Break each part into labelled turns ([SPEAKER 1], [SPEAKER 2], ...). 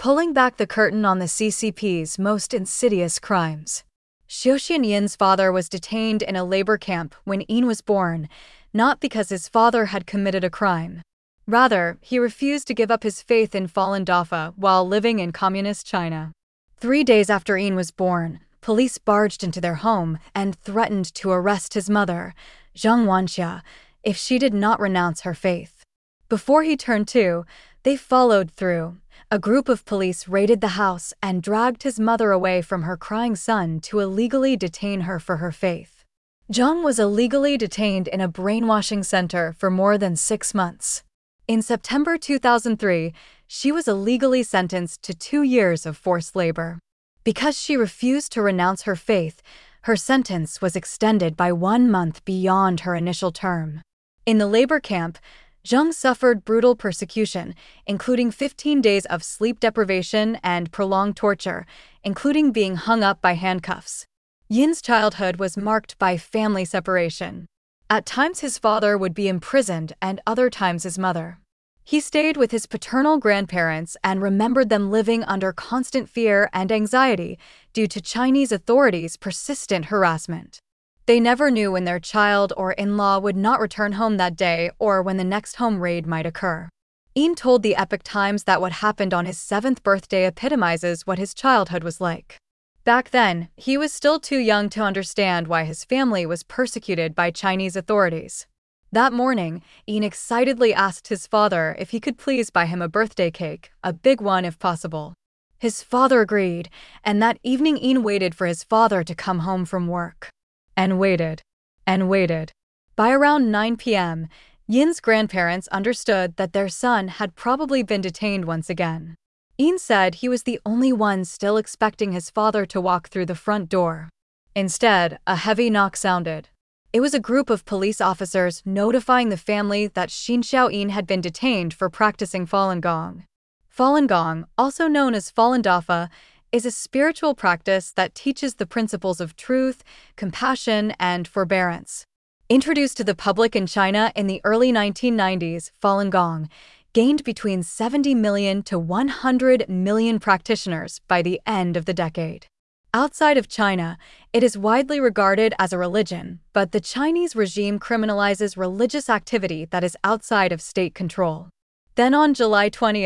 [SPEAKER 1] pulling back the curtain on the CCP's most insidious crimes. Xiuxian Yin's father was detained in a labor camp when Yin was born, not because his father had committed a crime. Rather, he refused to give up his faith in Falun Dafa while living in communist China. 3 days after Yin was born, police barged into their home and threatened to arrest his mother, Zhang Wanxia, if she did not renounce her faith. Before he turned 2, they followed through. A group of police raided the house and dragged his mother away from her crying son to illegally detain her for her faith. Zhang was illegally detained in a brainwashing center for more than 6 months. In September 2003, she was illegally sentenced to 2 years of forced labor. Because she refused to renounce her faith, her sentence was extended by 1 month beyond her initial term. In the labor camp, Zhang suffered brutal persecution, including 15 days of sleep deprivation and prolonged torture, including being hung up by handcuffs. Yin's childhood was marked by family separation. At times his father would be imprisoned and other times his mother. He stayed with his paternal grandparents and remembered them living under constant fear and anxiety due to Chinese authorities' persistent harassment. They never knew when their child or in-law would not return home that day or when the next home raid might occur. Yin told the Epoch Times that what happened on his 7th birthday epitomizes what his childhood was like. Back then, he was still too young to understand why his family was persecuted by Chinese authorities. That morning, Yin excitedly asked his father if he could please buy him a birthday cake, a big one if possible. His father agreed, and that evening Yin waited for his father to come home from work. And waited. And waited. By around 9 p.m., Yin's grandparents understood that their son had probably been detained once again. Yin said he was the only one still expecting his father to walk through the front door. Instead, a heavy knock sounded. It was a group of police officers notifying the family that Xin Xiaoyin had been detained for practicing Falun Gong. Falun Gong, also known as Falun Dafa, is a spiritual practice that teaches the principles of truth, compassion, and forbearance. Introduced to the public in China in the early 1990s, Falun Gong gained between 70 million to 100 million practitioners by the end of the decade. Outside of China, it is widely regarded as a religion, but the Chinese regime criminalizes religious activity that is outside of state control. Then on July 20,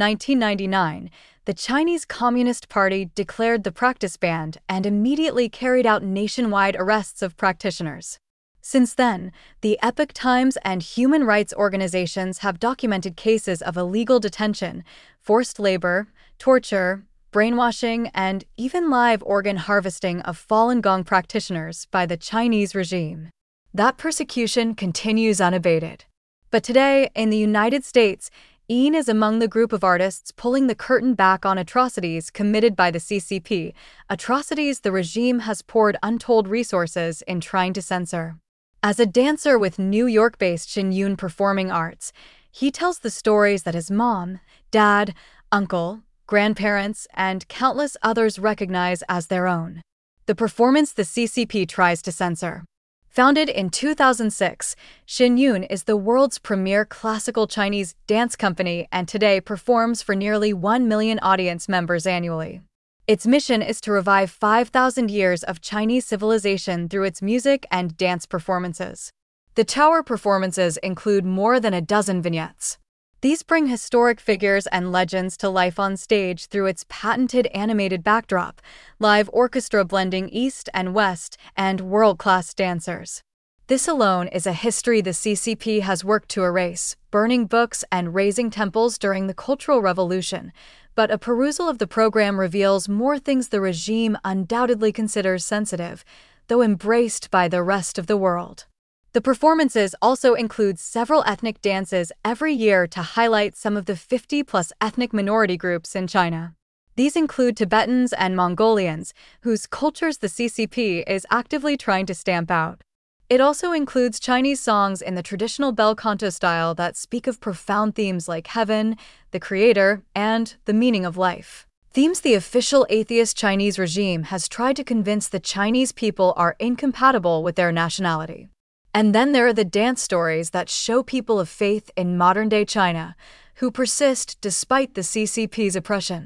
[SPEAKER 1] 1999, the Chinese Communist Party declared the practice banned and immediately carried out nationwide arrests of practitioners. Since then, the Epoch Times and human rights organizations have documented cases of illegal detention, forced labor, torture, brainwashing, and even live organ harvesting of Falun Gong practitioners by the Chinese regime. That persecution continues unabated. But today, in the United States, Yin is among the group of artists pulling the curtain back on atrocities committed by the CCP, atrocities the regime has poured untold resources in trying to censor. As a dancer with New York-based Xinyun Performing Arts, he tells the stories that his mom, dad, uncle, grandparents, and countless others recognize as their own. The performance the CCP tries to censor. Founded in 2006, Xinyun is the world's premier classical Chinese dance company and today performs for nearly 1 million audience members annually. Its mission is to revive 5,000 years of Chinese civilization through its music and dance performances. The tower performances include more than a dozen vignettes. These bring historic figures and legends to life on stage through its patented animated backdrop, live orchestra blending East and West, and world-class dancers. This alone is a history the CCP has worked to erase, burning books and razing temples during the Cultural Revolution, but a perusal of the program reveals more things the regime undoubtedly considers sensitive, though embraced by the rest of the world. The performances also include several ethnic dances every year to highlight some of the 50-plus ethnic minority groups in China. These include Tibetans and Mongolians, whose cultures the CCP is actively trying to stamp out. It also includes Chinese songs in the traditional bel canto style that speak of profound themes like heaven, the creator, and the meaning of life. Themes the official atheist Chinese regime has tried to convince the Chinese people are incompatible with their nationality. And then there are the dance stories that show people of faith in modern-day China, who persist despite the CCP's oppression.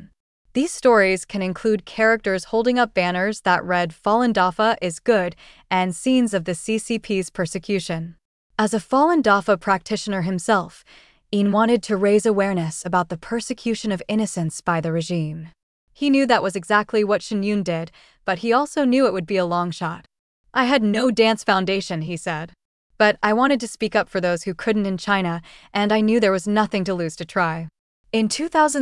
[SPEAKER 1] These stories can include characters holding up banners that read Falun Dafa is good and scenes of the CCP's persecution. As a Falun Dafa practitioner himself, Yin wanted to raise awareness about the persecution of innocents by the regime. He knew that was exactly what Shen Yun did, but he also knew it would be a long shot. I had no dance foundation, he said. But I wanted to speak up for those who couldn't in China, and I knew there was nothing to lose to try. In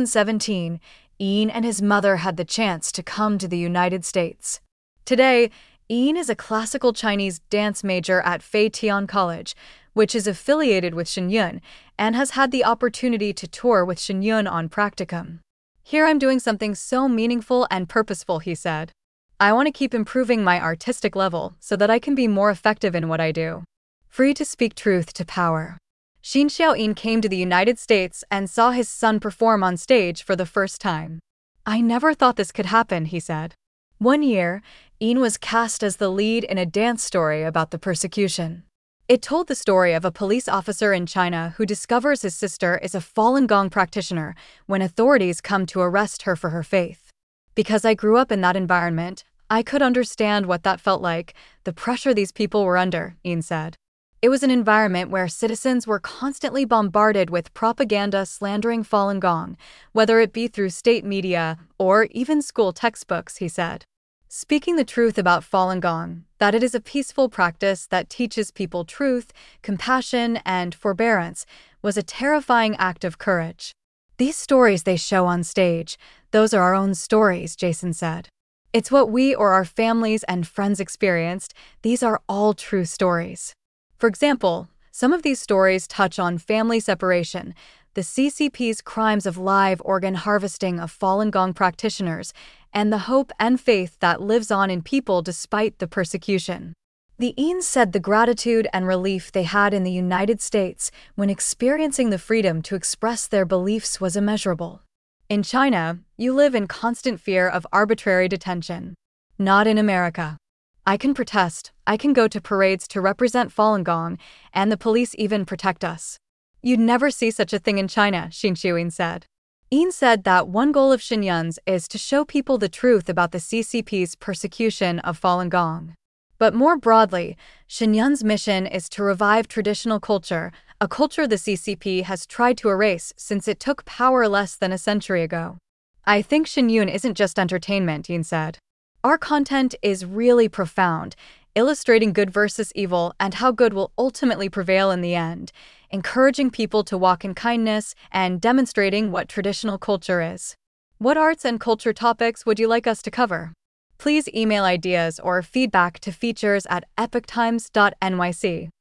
[SPEAKER 1] 2017, Yin and his mother had the chance to come to the United States. Today, Yin is a classical Chinese dance major at Fei Tian College, which is affiliated with Shen Yun, and has had the opportunity to tour with Shen Yun on practicum. Here I'm doing something so meaningful and purposeful, he said. I want to keep improving my artistic level so that I can be more effective in what I do. Free to speak truth to power. Xin Xiaoyin came to the United States and saw his son perform on stage for the first time. I never thought this could happen, he said. One year, Yin was cast as the lead in a dance story about the persecution. It told the story of a police officer in China who discovers his sister is a Falun Gong practitioner when authorities come to arrest her for her faith. Because I grew up in that environment, I could understand what that felt like, the pressure these people were under, Yin said. It was an environment where citizens were constantly bombarded with propaganda slandering Falun Gong, whether it be through state media or even school textbooks, he said. Speaking the truth about Falun Gong, that it is a peaceful practice that teaches people truth, compassion, and forbearance, was a terrifying act of courage. These stories they show on stage, those are our own stories, Jason said. It's what we or our families and friends experienced. These are all true stories. For example, some of these stories touch on family separation, the CCP's crimes of live organ harvesting of Falun Gong practitioners, and the hope and faith that lives on in people despite the persecution. The Yins said the gratitude and relief they had in the United States when experiencing the freedom to express their beliefs was immeasurable. In China, you live in constant fear of arbitrary detention. Not in America. I can protest, I can go to parades to represent Falun Gong, and the police even protect us. You'd never see such a thing in China, Xin Xiaoyin said. Yin said that one goal of Shen Yun's is to show people the truth about the CCP's persecution of Falun Gong. But more broadly, Shen Yun's mission is to revive traditional culture, a culture the CCP has tried to erase since it took power less than a century ago. I think Shen Yun isn't just entertainment, Yin said. Our content is really profound, illustrating good versus evil and how good will ultimately prevail in the end, encouraging people to walk in kindness and demonstrating what traditional culture is. What arts and culture topics would you like us to cover? Please email ideas or feedback to features@epochtimes.nyc.